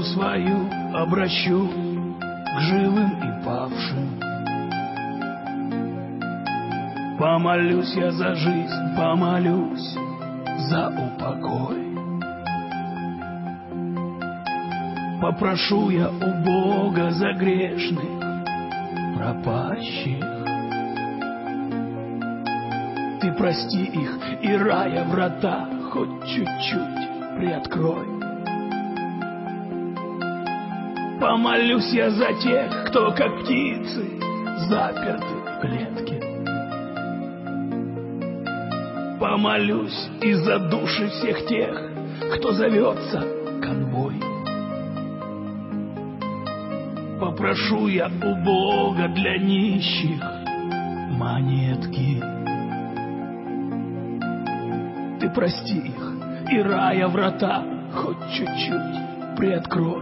свою обращу к живым и павшим. Помолюсь я за жизнь, помолюсь за упокой. Попрошу я у Бога за грешных пропащих. Ты прости их и рая врата хоть чуть-чуть приоткрой. Помолюсь я за тех, кто как птицы заперты в клетке. Помолюсь и за души всех тех, кто зовется конвой. Попрошу я у Бога для нищих монетки. Ты прости их и рая врата хоть чуть-чуть приоткрой.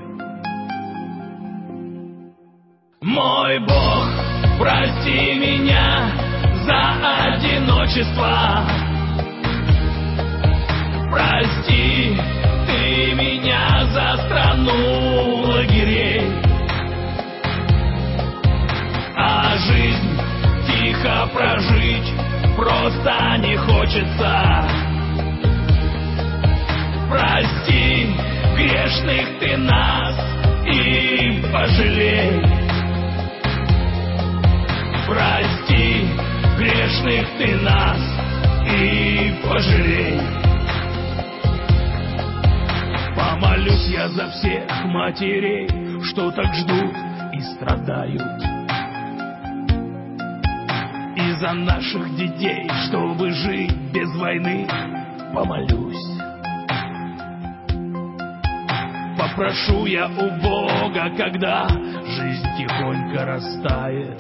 Мой Бог, прости меня за одиночество. Прости ты меня за страну лагерей. А жизнь тихо прожить просто не хочется. Прости грешных ты нас и пожалей. Прости грешных ты нас и пожалей. Помолюсь я за всех матерей, что так ждут и страдают, и за наших детей, чтобы жить без войны. Помолюсь. Попрошу я у Бога, когда жизнь тихонько растает,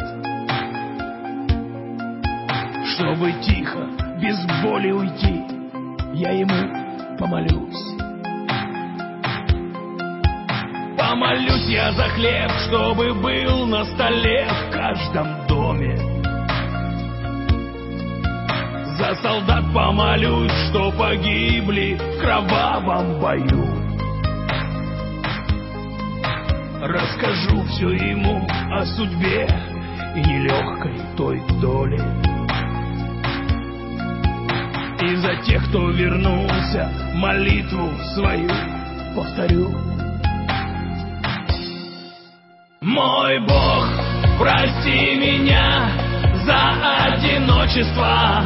чтобы тихо, без боли уйти, я ему помолюсь. Помолюсь я за хлеб, чтобы был на столе в каждом доме. За солдат помолюсь, что погибли в кровавом бою. Расскажу все ему о судьбе и нелегкой той доле. И за тех, кто вернулся, молитву свою повторю. Мой Бог, прости меня за одиночество.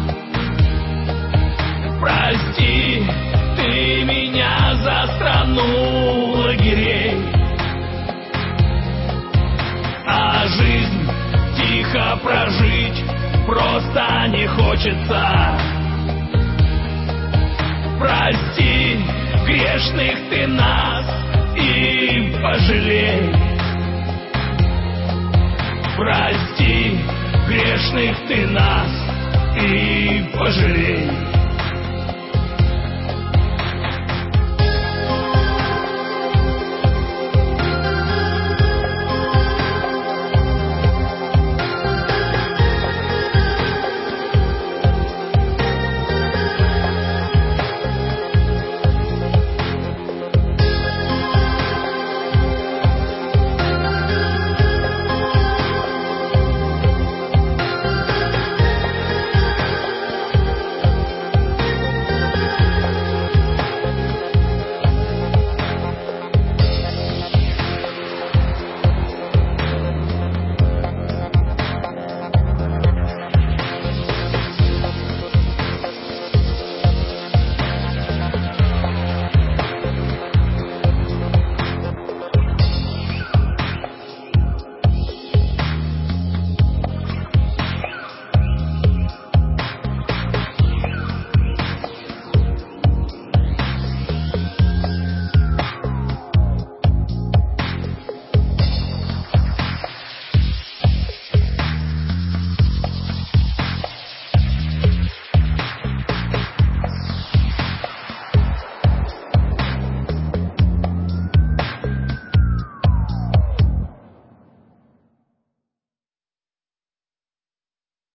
Прости ты меня за страну лагерей. А жизнь тихо прожить просто не хочется. Прости грешных ты нас и пожалей. Прости грешных ты нас и пожалей.